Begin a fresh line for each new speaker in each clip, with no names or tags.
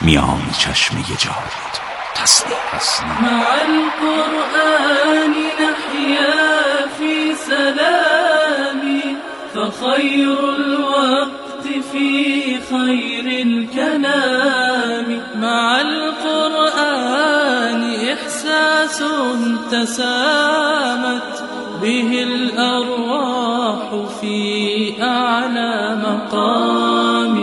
میان چشم جاوید تسلیم.
مع القرآن نحيا في سلام فخير الوقت في خير الكلام. مع القرآن إحساس تسامت به الأرواح في أعلى مقام.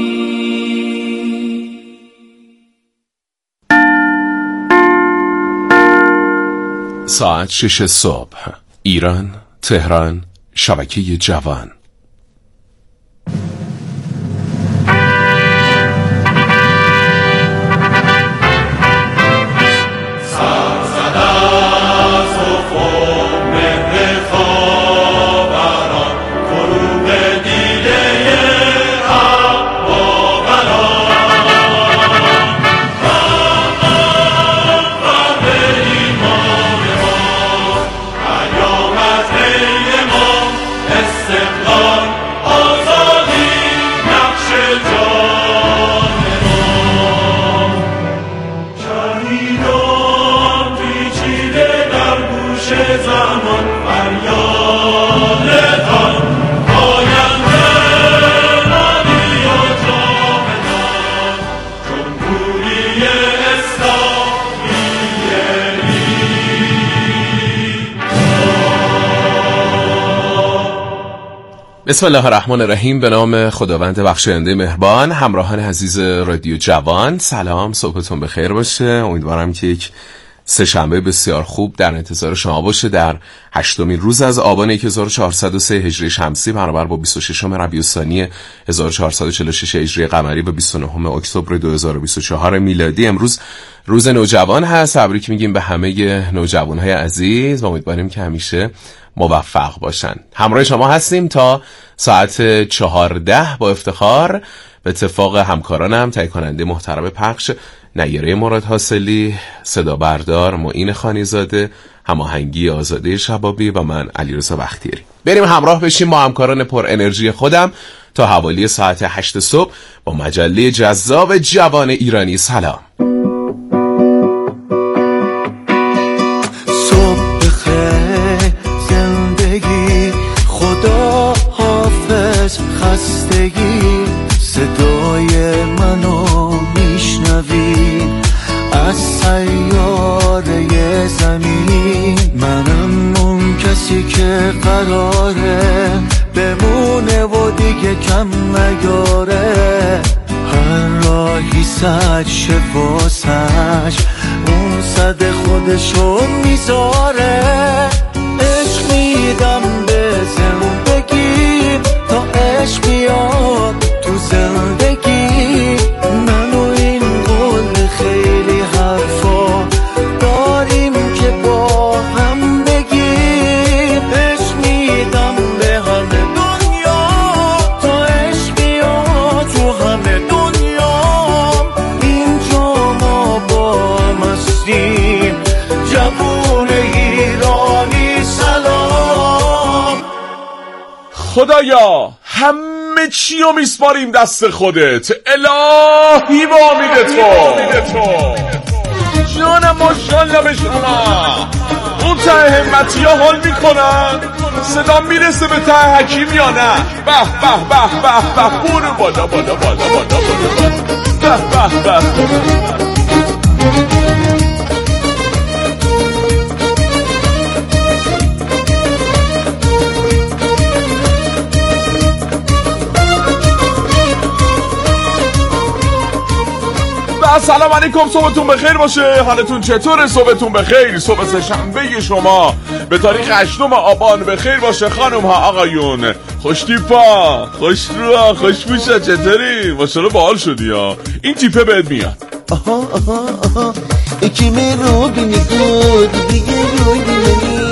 ساعت 6 صبح، ایران، تهران، شبکه جوان. بسم الله الرحمن الرحیم. به نام خداوند بخشاینده مهربان. همراهان عزیز رادیو جوان، سلام، صبحتون بخیر باشه. امیدوارم که یک سه‌شنبه بسیار خوب در انتظار شما باشه در 8مین روز از آبان 1403 هجری شمسی برابر با 26 ربیع الثانی 1446 هجری قمری و 29 اکتبر 2024 میلادی. امروز روز نوجوان هست. تبریک میگیم به همه نوجوانهای عزیز و امیدواریم که همیشه موفق باشن. همراه شما هستیم تا ساعت 14 با افتخار. به اتفاق همکارانم تهیه کننده محترم پخش نیره مراد حاصلی، صدا بردار معین خانیزاده، هماهنگی آزاده شبابی و من علیرضا بختیاری. بریم همراه بشیم با همکاران پر انرژی خودم تا حوالی ساعت 8 صبح با مجله جذاب جوان ایرانی. سلام.
صبح بخیر زندگی، خدا حافظ خستگی، صدای منو میشنوی از سیاره زمین. منم اون کسی که قراره بمونه و دیگه کم نیاره. هر راهی سد شه واسش، اون صد خودشو میذاره. عشق میدم به زندگی تا عشق بیاد تو زندگی. من و این قول خیلی حرفا داریم که با هم بگیم. عشق میدم به همه دنیا تا عشق بیاد تو همه دنیا. اینجا ما با هم هستیم، جوون ایرانی. سلام.
خدایا همه چی رو میسپاریم دست خودت، الهی با امید تو. جانم ماشاءالله به شما. اون ته همتی ها حال میکنن، صدا میرسه به ته حکیم یا نه؟ به به به به به، برو بالا بالا بالا بالا بالا، به به به. سلام علیکم، صبحتون بخیر باشه. حالتون چطوره؟ صبحتون بخیر. صبح سه‌شنبه شما به تاریخ 8 آبان بخیر باشه. خانم ها آقایون، خوش تیپا، خوش روها، خوش پوشا، چطوری؟ ماشاءالله باحال شدی ها. این تیپه بهت میاد.
آها آها آها، یکی می رو بینی بود دیگه رو بینی.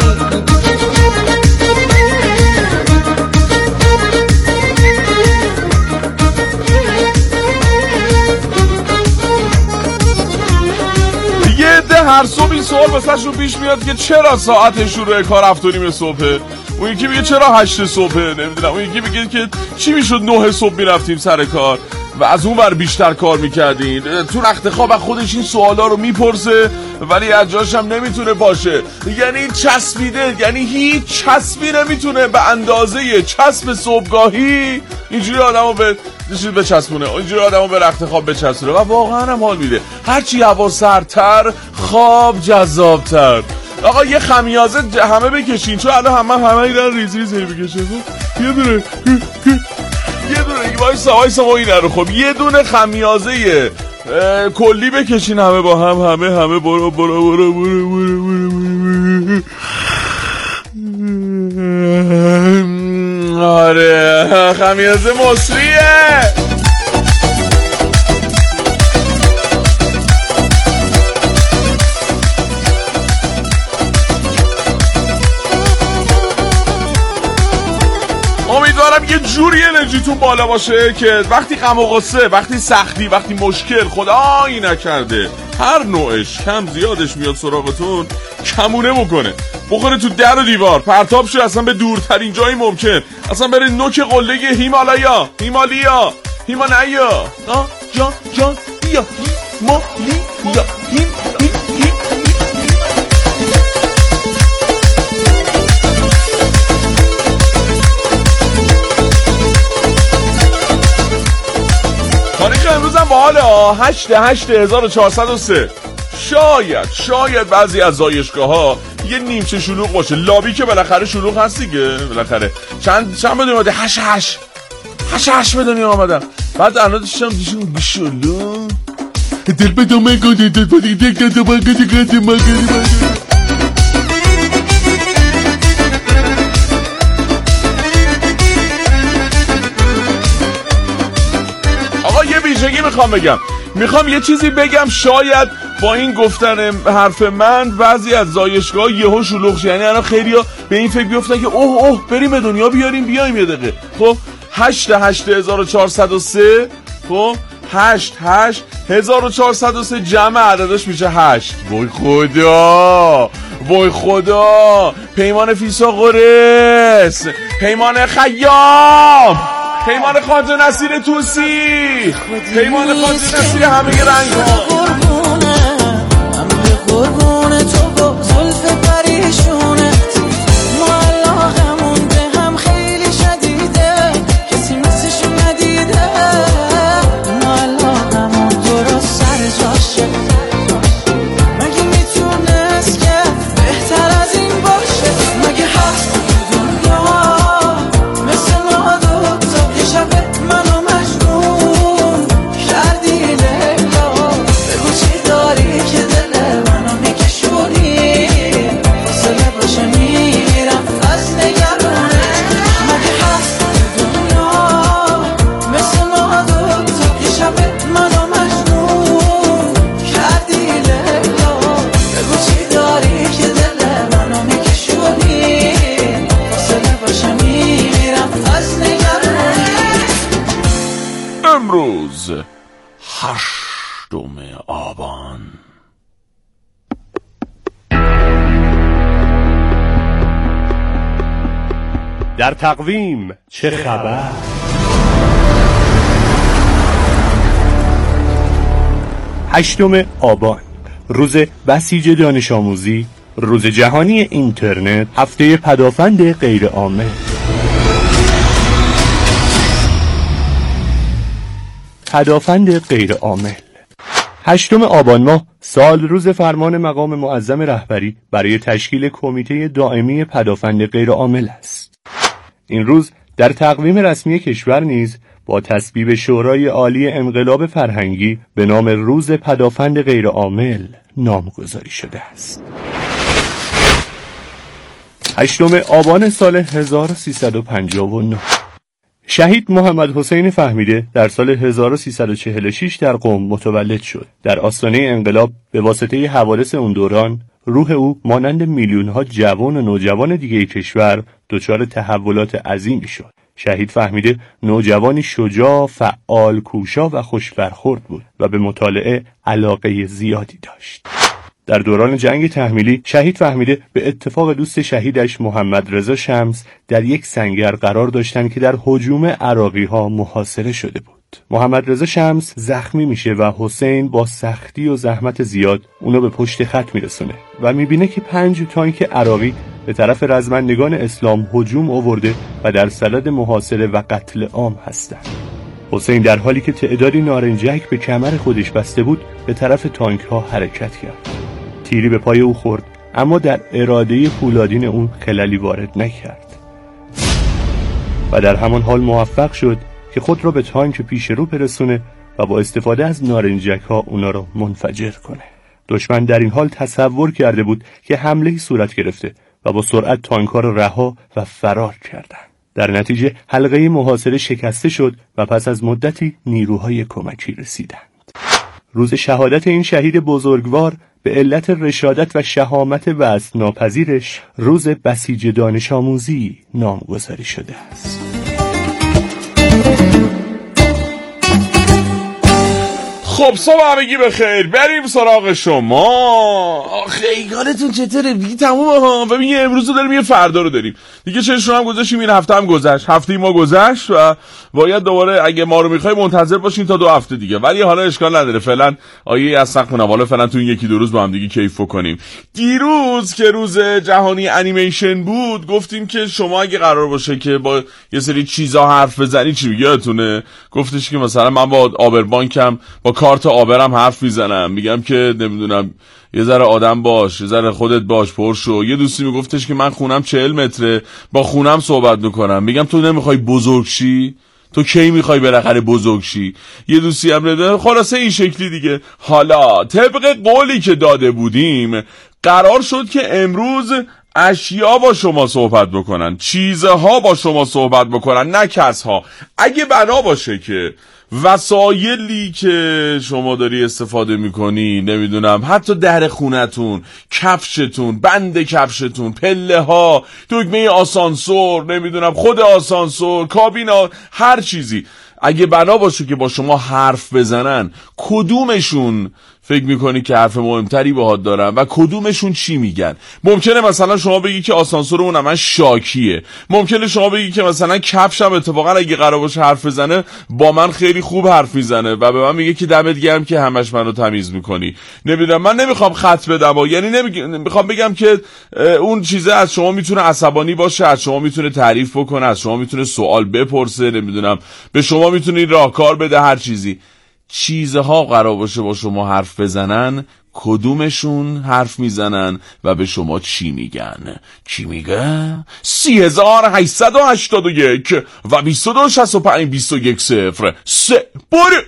هر صبح این سوال واسهشون پیش میاد که چرا ساعت شروع کار 7:30 صبحه، اون یکی میگه چرا 8 صبحه، نمیدونم، اون یکی میگه که چی میشد 9 صبح میرفتیم سر کار. و از اون ور بیشتر کار میکردین. تو رخت خواب از خودش این سوالا رو میپرسه ولی از جاش هم نمیتونه باشه، یعنی چسبیده، یعنی هیچ چسبی نمیتونه به اندازه چسب صبحگاهی اینجوری آدمو به چسبونه، اینجوری آدمو به رخت خواب بچسبونه و واقعا هم حال میده. هرچی هوا سردتر خواب جذابتر. آقا یه خمیازه همه بکشین، چون الان همه اینا ریز ریز بکشه. یه دونه وایسا ما اینا رو خب یه دونه خمیازه کلی بکشین همه با هم، همه برو آره خمیازه مصریه. امیدوارم یه جوری انرژیتون بالا باشه که وقتی غم و غصه، وقتی سختی، وقتی مشکل خدایی نکرده هر نوعش کم زیادش میاد سراغتون، کمونه میکنه، بخوره تو در و دیوار، پرتاب شه اصلا به دورترین جایی ممکن، اصلا بره نوک قله هیمالیا جان بیا هیمالیا تاریخ امروز هم باحاله 8/8/1403. شاید بعضی از زایشگاه‌ها یه نیمچه شلوغ باشه، لابی که بالاخره شلوغ هست دیگه، بالاخره چند بدونی اومده 8 بدونی اومدم، بعد الان داشتم بیشلو دل بدومه گنده دل بدیده گنده مگه میخوام یه چیزی بگم. شاید با این گفتن حرف من بعضی از زایشگاه یهو شلوغ شه، یعنی الان خیلیا به این فکر بیفتن که اوه بریم به دنیا بیایم یه دقیقه. خب 8/8/1403 خب 8/8/1403 جمع عددش میشه 8. وای خدا پیمان فیثاغورس، پیمان خیام، پیمان خواجه نصیر توسی، پیمان خواجه نصیر همه رنگ ها. قربونه تو با زلف پریشونت، ما علاقمون به هم خیلی شدیده، کسی مثلش ندیده، ما علاقمون درست سر جاشه، مگه میتونست که بهتر از این باشه؟ مگه هست دنیا مثل ما دوتا یه شب منو مجنون کردی لیلا، بگو چی داری که دل منو میکشونی، فاصله باشه میرم از نگرانه. مگه هست دنیا مثل ما دوتا یه شب منو مجنون کردی لیلا، بگو چی داری که دل منو میکشونی، فاصله باشه میرم از نگرانه. امروز 8 آبان
در تقویم چه خبر؟ 8 آبان، روز بسیج دانش آموزی، روز جهانی اینترنت، هفته پدافند غیر عامل. پدافند غیر عامل. 8 آبان ماه سال روز فرمان مقام معظم رهبری برای تشکیل کمیته دائمی پدافند غیر عامل است. این روز در تقویم رسمی کشور نیز با تصویب شورای عالی انقلاب فرهنگی به نام روز پدافند غیر عامل نامگذاری شده است. 8 آبان سال 1359 شهید محمد حسین فهمیده در سال 1346 در قم متولد شد. در آستانه انقلاب به واسطه حوادث اون دوران روح او مانند میلیون‌ها جوان و نوجوان دیگه کشور دچار تحولات عظیمی شد. شهید فهمیده نوجوانی شجاع، فعال، کوشا و خوش برخورد بود و به مطالعه علاقه زیادی داشت. در دوران جنگ تحمیلی شهید فهمیده به اتفاق دوست شهیدش محمد رضا شمس در یک سنگر قرار داشتند که در هجوم عراقی‌ها محاصره شده بود. محمد رضا شمس زخمی میشه و حسین با سختی و زحمت زیاد اونو به پشت خط میرسونه و میبینه که 5 تانک عراقی به طرف رزمندگان اسلام هجوم آورده و در صدد محاصره و قتل عام هستند. حسین در حالی که تعدادی نارنجک به کمر خودش بسته بود به طرف تانک ها حرکت کرد. تیری به پای او خورد اما در اراده پولادین اون خللی وارد نکرد و در همان حال موفق شد که خود را به تانک پیش رو برسونه و با استفاده از نارنجک ها اونا را منفجر کنه. دشمن در این حال تصور کرده بود که حمله‌ای صورت گرفته و با سرعت تانک ها را رها و فرار کردند. در نتیجه حلقه محاصره شکسته شد و پس از مدتی نیروهای کمکی رسیدند. روز شهادت این شهید بزرگوار به علت رشادت و شهامت وصف ناپذیرش روز بسیج دانش آموزی نامگذاری شده است.
خب صبح همگی بخیر، بریم سراغ شما. خیلیاتون چطوره؟ دیگه تمومه ها. ببین امروز رو داریم، یه فردا رو داریم دیگه. چشم هم گذاشتیم، این هفته هم گذشت، هفته ما گذشت و باید دوباره اگه ما رو میخوای منتظر باشین تا 2 هفته دیگه. ولی حالا اشکال نداره، فعلا آیه از سقف حالا فعلا تو این 1-2 روز با هم دیگه کیف کنیم. دیروز که روز جهانی انیمیشن بود گفتیم که شما اگه قرار باشه که با یه سری چیزا حرف بزنی چی یادتونه؟ گفتش که مثلا من با آبربانکم با کارت آبرم حرف میزنم، میگم که نمیدونم یه ذره آدم باش، یه ذره خودت باش، پر شو. یه دوستی میگفتش که من خونم 40 متره، با خونم صحبت میکنم، میگم تو نمیخوای بزرگ شی؟ تو کی میخوای بالاخره بزرگ شی؟ یه دوستی هم نده. خلاصه این شکلی دیگه. حالا طبق قولی که داده بودیم قرار شد که امروز اشیا با شما صحبت بکنن، چیزها با شما صحبت بکنن، نه کسها. اگه بنا باشه که وسایلی که شما داری استفاده میکنی، نمیدونم حتی در خونتون، کفشتون، بند کفشتون، پله ها، دکمه آسانسور، نمیدونم خود آسانسور، کابینا، هر چیزی، اگه بنا باشه که با شما حرف بزنن، کدومشون فکر میکنی که حرف مهمتری باهات دارن و کدومشون چی میگن؟ ممکنه مثلا شما بگی که آسانسورمون من شاکیه، ممکنه شما بگی که مثلا کفشم اتفاقا اگه قرار باشه حرف بزنه با من خیلی خوب حرف میزنه و به من میگه که دمت گرم که همش منو تمیز میکنی. نمیدونم، من نمیخوام خط بدم یعنی میخوام بگم که اون چیزه از شما میتونه عصبانی باشه، از شما میتونه تعریف بکنه، از شما میتونه سوال بپرسه، نمیدونم به شما میتونه راهکار بده، هر چیزی. چیزها قرار باشه با شما حرف بزنن، کدومشون حرف میزنن و به شما چی میگن؟ کی میگه؟ 3881 و 2265 210 برید.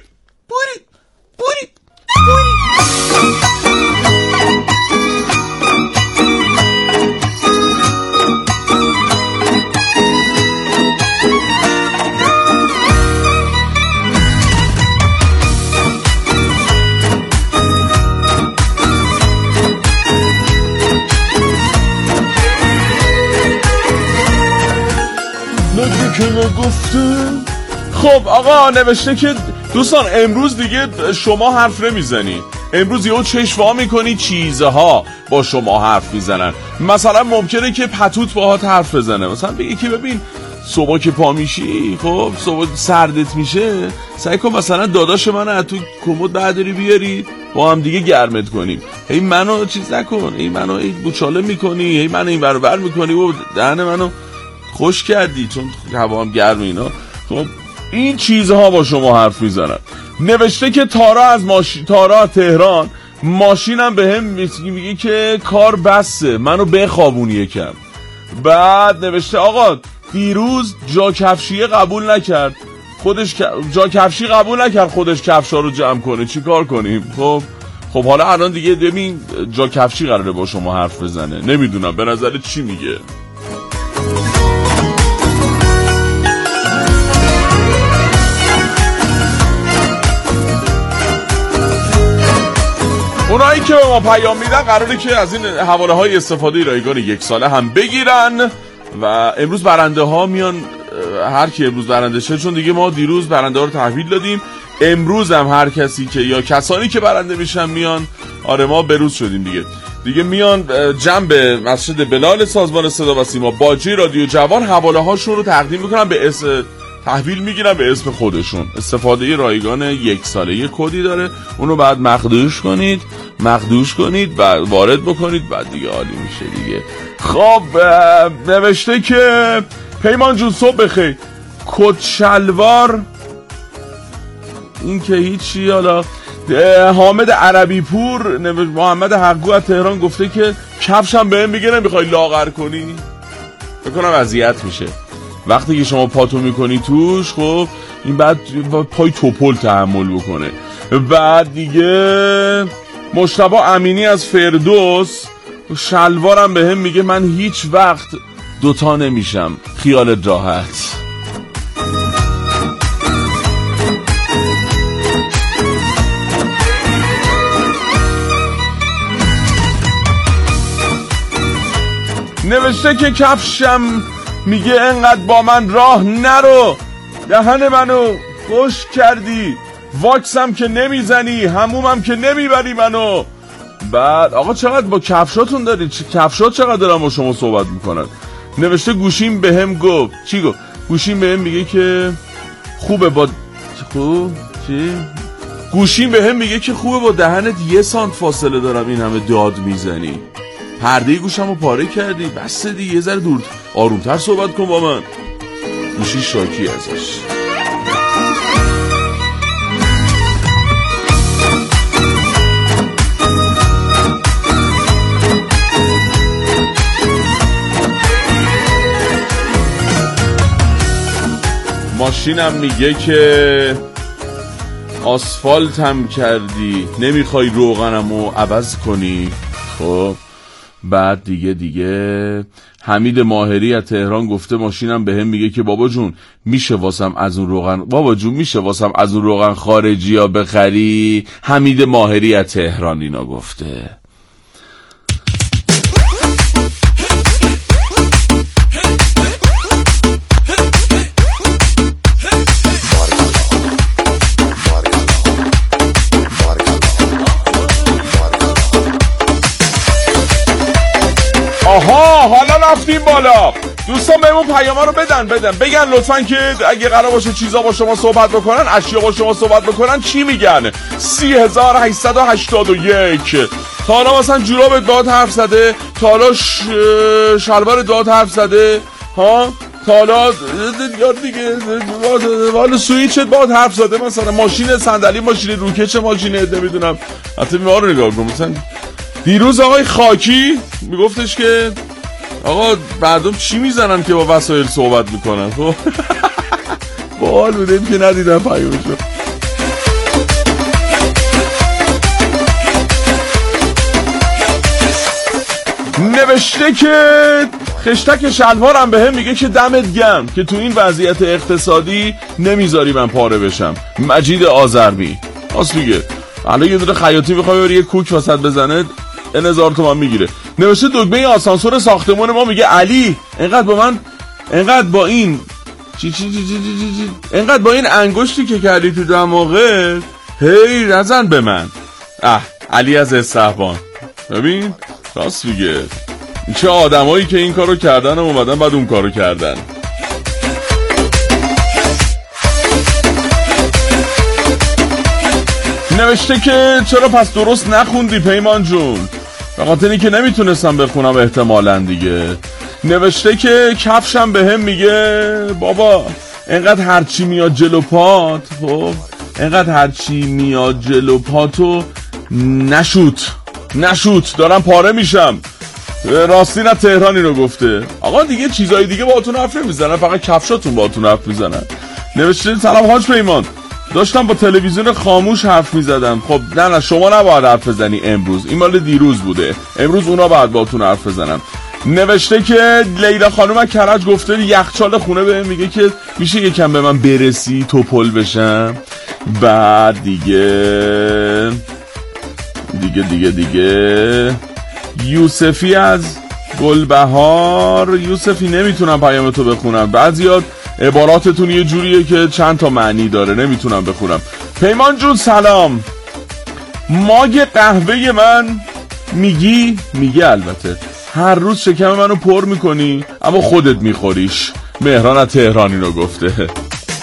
که نگفتم. خب آقا نوشته که دوستان امروز دیگه شما حرف نمیزنی، امروز یهو چشم وا میکنی چیزها با شما حرف میزنن. مثلا ممکنه که پتوت باهات حرف بزنه، مثلا بگی که ببین صبح که پا میشی، خب صبح سردت میشه، سعی کن مثلا داداش منو از تو کمد برداری بیاری با هم دیگه گرمت کنیم. هی منو چیز نکن، هی منو بوچاله میکنی، هی منو این ور ور میکنی و دهن منو خوش کردی چون هوا هم گرم اینا. خب این چیزها با شما حرف میزنن. نوشته که تارا تهران ماشینم به هم میگه که کار بسه، منو بخوابونی یکم. بعد نوشته آقا دیروز جا کفشی قبول نکرد، خودش کفشا رو جمع کنه، چی کار کنیم؟ خب حالا الان دیگه ببین جا کفشی قراره با شما حرف بزنه، نمیدونم به نظر چی میگه؟ اونایی که به ما پیام میدن قراره که از این حواله های استفاده رایگان 1 ساله هم بگیرن و امروز برنده ها میان. هر کی امروز برنده شه، چون دیگه ما دیروز برنده ها رو تحویل دادیم، امروز هم هر کسی که یا کسانی که برنده میشن میان. آره ما بروز شدیم دیگه میان جنب مسجد بلال سازمان صدا و سیما باجی رادیو جوان حواله هاشون رو تقدیم میکنن به تحویل میگیرن به اسم خودشون. استفاده رایگان 1 ساله. یه کدی داره، اونو بعد مخدوش کنید و وارد بکنید، بعد دیگه عالی میشه دیگه. خب نوشته که پیمان جون صبح بخیر، کت شلوار این که هیچی. حالا حامد عربی پور محمد حقو از تهران گفته که کفشم بهم میگه نمیخوای لاغر کنی. بکنم اذیت میشه وقتی که شما پاتو میکنی توش، خب این بعد پای توپل تحمل بکنه. بعد دیگه مجتبی امینی از فردوس شلوارم بهم میگه من هیچ وقت دوتا نمیشم، خیالت راحت. نوشته که کفشم میگه انقدر با من راه نرو، دهن منو خوش کردی، واکسم که نمیزنی، همومم که نمیبری منو. بعد آقا چقدر با کفشاتون دارید، کفشات چقدر دارن با شما صحبت میکنن. نوشته گوشیم بهم گفت چی گفت؟ گوشیم بهم میگه که خوبه با گوشیم بهم میگه که خوبه با دهنت 1 سانت فاصله دارم این همه داد میزنی. پرده گوشمو پاره کردی، بس دیگه یه ذره دور آرومتر صحبت کن با من. گوشی شاکی ازش. ماشینم میگه که آسفالتم کردی، نمیخوای روغنمو عوض کنی. خب بعد دیگه حمید ماهری از تهران گفته ماشینم بهم میگه که بابا جون میشه واسم از اون روغن خارجی ها بخری. حمید ماهری از تهران اینا گفته. آها حالا رفتیم بالا. دوستان بهمون پیاما رو بگن لطفاً که اگه قرار باشه چیزا با شما صحبت بکنن، اشیا با شما صحبت بکنن چی میگن. 3881 تا حالا مثلا جورابت باهات حرف زده، تا حالا شلوار داد حرف زده، ها تا حالا دیگه والا سویچت باهات حرف زده، مثلا ماشین صندلی، ماشین روکش، ماشین نمیدونم. حتی ما رو نگاه کن، مثلا دیروز آقای خاکی میگفتش که آقا مردم چی میزنن که با وسایل صحبت میکنن. خب باحال بودیم که ندیدم پیامشو. نوشته که خشتک شلوارم بهم میگه که دمت گرم که تو این وضعیت اقتصادی نمیذاری من پاره بشم. مجید آذرمی راست میگه، الان یه دونه خیاطی میخوای بری یه کوک وسط بزنه 1000 تومان میگیره. نوشته دکمه آسانسور ساختمون ما میگه علی انقدر با این انگشتی که کردی تو دماغه هی نزن به من. علی از استحبان. ببین راست میگه، چه آدمایی که این کارو کردن و اومدن بعد اون کارو کردن. نوشته که چرا پس درست نخوندی پیمان جون؟ به خاطر اینکه نمیتونستم بخونم احتمالاً دیگه. نوشته که کفشم بهم میگه بابا انقدر هرچی میاد جلو پات، خب انقدر هرچی میاد جلو پاتو نشوت دارم پاره میشم. راستین از تهرانی رو گفته. آقا دیگه چیزای دیگه باهاتون حرف نمیزنن، فقط کفشاتون باهاتون حرف میزنن. نوشته سلام حاج پیمان، داشتم با تلویزیون خاموش حرف میزدم. خب نه شما نباید حرف بزنی امروز، این مال دیروز بوده، امروز اونا باید باهاتون حرف بزنن. نوشته که لیلا خانوم از کرج گفته یخچال خونه بهم میگه که میشه یکم به من برسی توپل بشم. بعد دیگه یوسفی از گلبهار، یوسفی نمیتونم پیامتو بخونم، بعضیات عباراتتون یه جوریه که چند تا معنی داره نمیتونم بخونم. پیمان جون سلام، ماگ قهوه من میگه البته هر روز شکم منو پر میکنی اما خودت میخوریش. مهران از تهرانی رو گفته.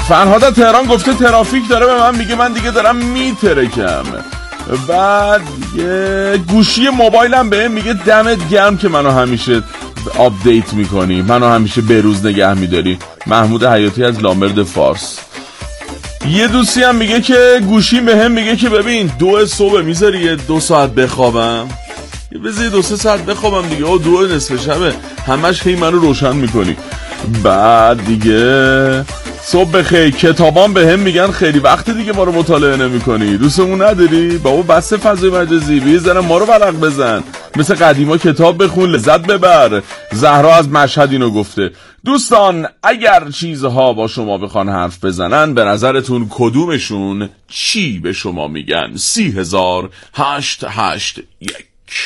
فرهاد از تهران گفته ترافیک داره به من میگه من دیگه دارم میترکم. بعد یه گوشی موبایلم بهم میگه دمت گرم که منو همیشه آپدیت میکنی، منو همیشه بروز نگه میداری. محمود حیاتی از لامرد فارس. یه دوستی هم میگه که گوشی بهم میگه که ببین 2 صبح میذاری یه 2 ساعت بخوابم، یه بذاری 2-3 ساعت بخوابم دیگه. 2 نصف شبه همش هی منو روشن میکنی. بعد دیگه صبح بخیر. کتابان بهم میگن خیلی وقت دیگه ما رو مطالعه نمی‌کنی، دوستمون نداری؟ بابا بس فضای مجازی بیزن ما رو بلق بزن، مثل قدیما کتاب بخون لذت ببر. زهرا از مشهد اینو گفته. دوستان اگر چیزها با شما بخوان حرف بزنن به نظرتون کدومشون چی به شما میگن؟ 30,881.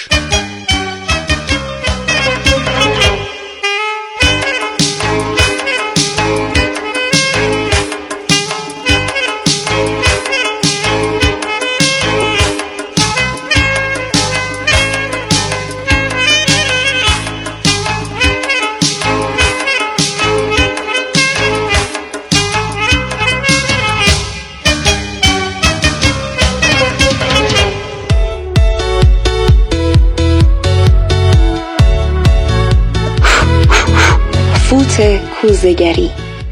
فوت کوزه‌گری.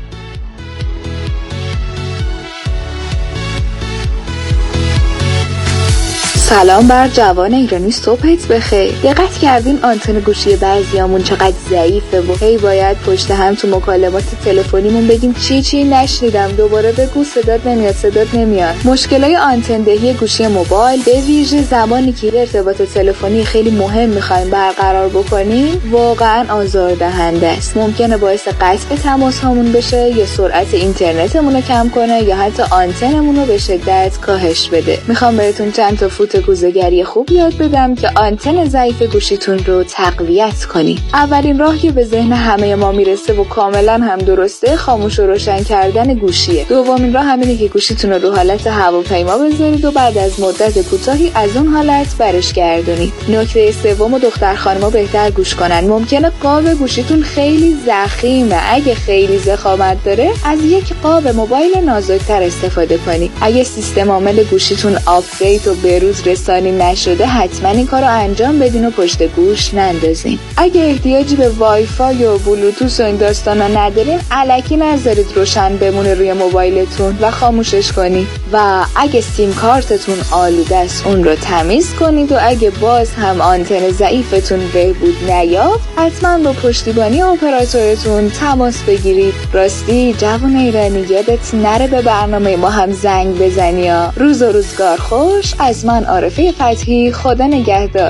سلام بر جوان ایرانی، صبحت بخیر. دقت کردین آنتن گوشی بعضیامون چقدر ضعیفه و هی باید پشت هم تو مکالمات تلفنیمون بگیم چی نشنیدم، دوباره بگو صدات نمیاد. مشکلای آنتن دهی گوشی موبایل به ویژه زمانی که ارتباط تلفنی خیلی مهم می‌خوایم برقرار بکنیم واقعا آزاردهنده است. ممکنه باعث قطع تماس هامون بشه یا سرعت اینترنتمون رو کم کنه یا حتی آنتنمون رو به شدت کاهش بده. میخوام بهتون چند تا فوت کوزه‌گری خوب یاد بدم که آنتن ضعیف گوشیتون رو تقویت کنید. اولین راه که به ذهن همه ما میرسه و کاملا هم درسته خاموش و روشن کردن گوشیه. دومین راه همینه که گوشیتون رو حالت هواپیما بذارید و بعد از مدت کوتاهی از اون حالت برش گردونید. نکته سوم و دختر خانم‌ها بهتر گوش کنن. ممکنه قاب گوشیتون خیلی ضخیمه. اگه خیلی ضخامت داره از یک قاب موبایل نازک‌تر استفاده کنید. اگه سیستم عامل گوشیتون آپدیت و بروز رسانی نشده حتما این کارو انجام بدین و پشت گوش نندازین. اگه احتیاجی به وای فای و بلوتوث و این داستانا ندارین الکی نذارید روشن بمونه روی موبایلتون و خاموشش کنید. و اگه سیم کارتتون آلوده است اون رو تمیز کنید و اگه باز هم آنتن ضعیفتون بهبود نیافت حتما با پشتیبانی اپراتورتون تماس بگیرید. راستی جوان ایرانی یادت نره به برنامه ما هم زنگ بزنی. روز و روزگار خوش. از من عارفه فتحی، خدا نگهدار.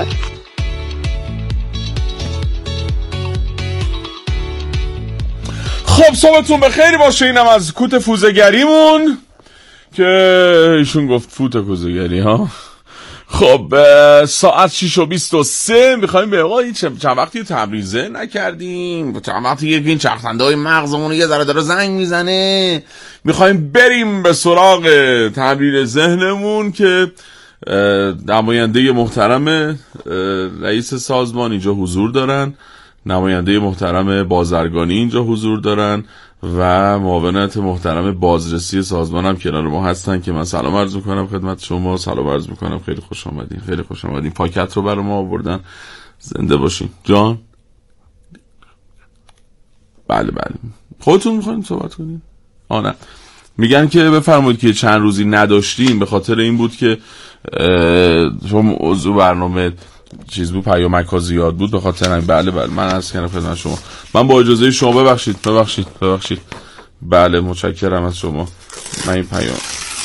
خب صبحتون بخیر باشه. اینم از کوت فوزگریمون که ایشون گفت فوت کوزه‌گری ها. خب ساعت 6:23 میخوایم به آقا چند وقتی تمرینزه نکردیم، چند وقتی این چرخنده های مغزمون یه ذره داره زنگ میزنه، میخوایم بریم به سراغ تمرین ذهنمون که نماینده محترم رئیس سازمان اینجا حضور دارن، نماینده محترم بازرگانی اینجا حضور دارن و معاونت محترم بازرسی سازمان هم کنار ما هستن که من سلام عرض میکنم خدمت شما. سلام عرض میکنم، خیلی خوش آمدین، خیلی خوش آمدین. پاکت رو برای ما آوردن، زنده باشین. جان بله خودتون میخواین صحبت کنین؟ نه میگن که بفرمایید که چند روزی نداشتیم به خاطر این بود که شما موضوع برنامه چیز بود، پیامک ها زیاد بود، به خاطر این. بله من عرض کردم خدمت شما. من با اجازه شما ببخشید. بله متشکرم از شما. من این پیام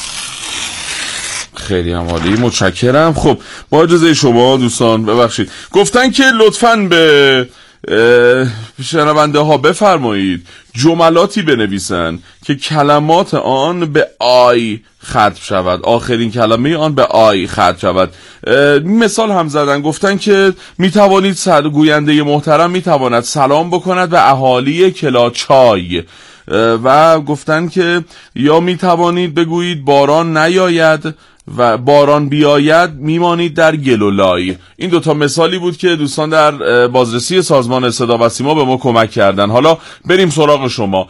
خیلی هم عالی، متشکرم. خب با اجازه شما دوستان ببخشید. گفتن که لطفاً به شنونده ها بفرمایید جملاتی بنویسن که کلمات آن به آی ختم شود، آخرین کلمه آن به آی ختم شود. مثال هم زدن، گفتن که میتوانید گوینده محترم میتواند سلام بکند به اهالی کلاچای و گفتن که یا میتوانید بگویید باران نیاید و باران بیاید میمانید در گل و لای. این دوتا مثالی بود که دوستان در بازرسی سازمان صدا و سیما به ما کمک کردن. حالا بریم سراغ شما.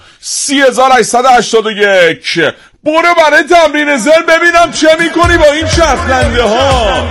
3881 برو برای تمرین ذهن ببینم چه میکنی با این شطرنده ها.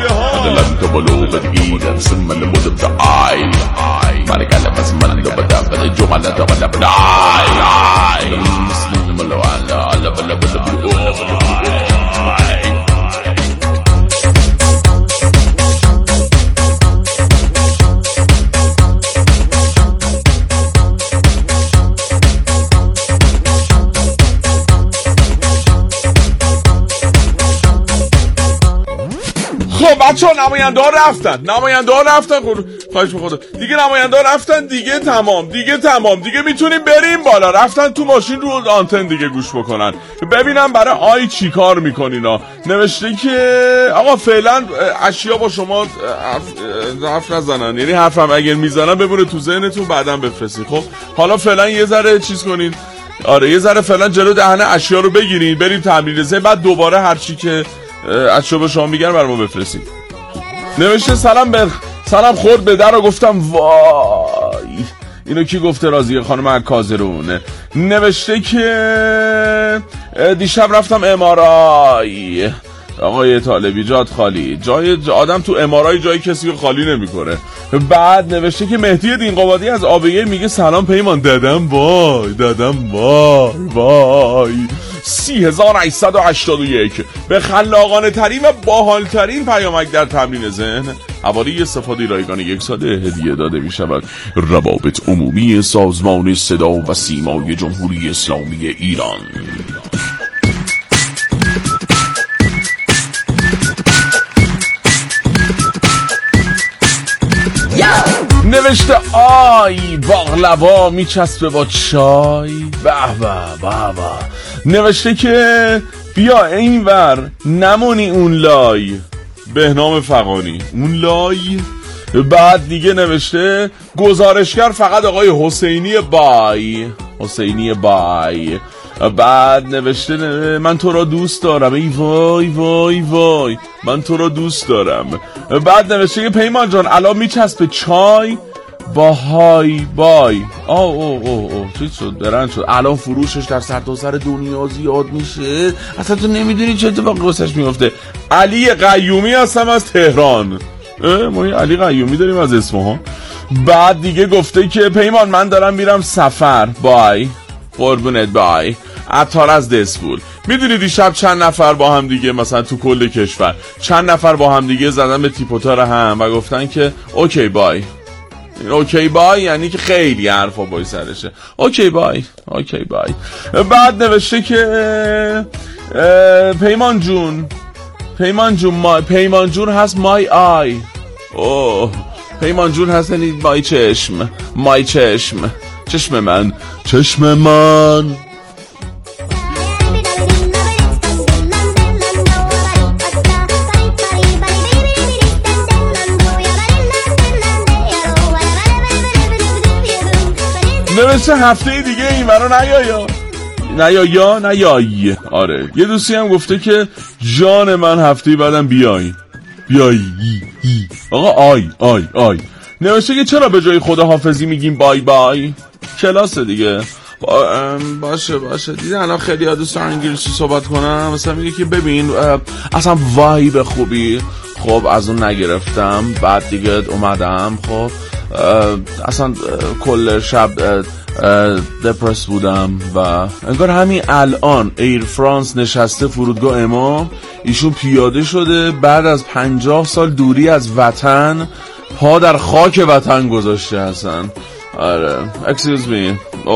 خب بچه ها نماینده ها رفتن خواهش می‌کنم دیگه نماینده ها رفتن دیگه تمام دیگه میتونیم بریم بالا. رفتن تو ماشین رو آنتن دیگه گوش بکنن ببینم برای آی چی کار میکنین ها. نوشته که آقا فعلا اشیا با شما حرف نزنن، یعنی حرفم اگر میزنن بمونه تو ذهنتون بعداً بفرستین. خب حالا فعلا یه ذره چیز کنین، آره یه ذره فعلا جلو دهن اشیا رو بگیرین، بریم تمرین ذهن، بعد دوباره هر چی که از شما میگن برام بفرستید. نوشته سلام خورد به در و گفتم وای. اینو کی گفته؟ راضیه خانم عکازرونه. نوشته که دیشب رفتم امارای. آقای طالبی جات خالی، جای آدم تو امارای جای کسی رو خالی نمیکنه. بعد نوشته که مهدی دینقبادی از آبیه میگه سلام پیمان دادم وای 3881 به خلاقانه ترین و باحال ترین پیامک در تمرین ذهن حوالی استفاده رایگان 1 ساله هدیه داده می شود. روابط عمومی سازمان صدا و سیمای جمهوری اسلامی ایران. نوشته آی باقلوا میچسبه با چای. به. نوشته که بیا اینور نمونی اون لای. بهنام فغانی اون لای. بعد دیگه نوشته گزارشگر فقط آقای حسینی بای. بعد نوشته من تو را دوست دارم. ای وای من تو را دوست دارم. بعد نوشته که پیمان جان الان میچسبه چای با های بای. چی شد؟ درن شد. الان فروشش در سرتاسر دنیا زیاد میشه، اصلا تو نمیدونی چه اتفاقی واسش میفته. علی قیومی هستم از تهران. ما علی قیومی داریم از اصفهان. بعد دیگه گفته که پیمان من دارم میرم سفر بای. قربونت بای. عطار از دسپول. میدونی دیشب چند نفر با هم دیگه مثلا تو کل کشور چند نفر با هم دیگه زدن به تیپوتار هم و گفتن که اوکی بای. اوکی بای یعنی که خیلی حرفا بای سرشه. اوکی بای. بعد نوشته که پیمان جون هست مای آی. پیمان جون هست یعنی مای چشم. چشم من. نوشته هفته دیگه این برا نیایی. آره یه دوستی هم گفته که جان من هفته بعدم بیایی. آقا آی. نوشته که چرا به جای خداحافظی میگیم بای بای؟ کلاسه دیگه. باشه دیدن الان خیلی ها دوست دارن انگلیسی صحبت کنم. مثلا میگه که ببین اصلا وایب خوبی خب از اون نگرفتم، بعد دیگه اومدم خب اصلا کل شب دپرس بودم و انگار همین الان ایر فرانس نشسته فرودگاه امام، ایشون پیاده شده بعد از 50 سال دوری از وطن پا در خاک وطن گذاشته هستن. آره excuse me.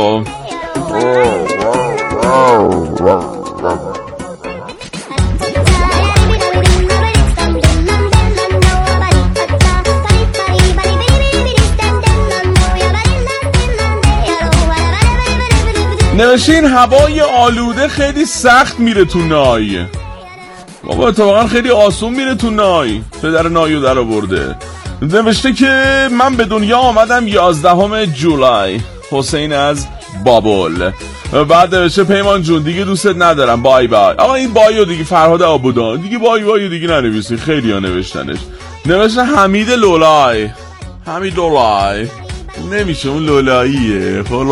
نوشین هوای آلوده خیلی سخت میره تو نای. بابا اتفاقا خیلی آسون میره تو نای. پدر نایو در آورده. نوشته که من به دنیا آمدم 11 جولای. حسین از بابل. بعد نوشته پیمان جون دیگه دوستت ندارم بای بای. آقا این بایو دیگه فرهاد آبودان دیگه بای دیگه ننویسی، خیلی ها نوشتنش. نوشته حمید لولای. حمید لولای نمیشه، اون لولاییه.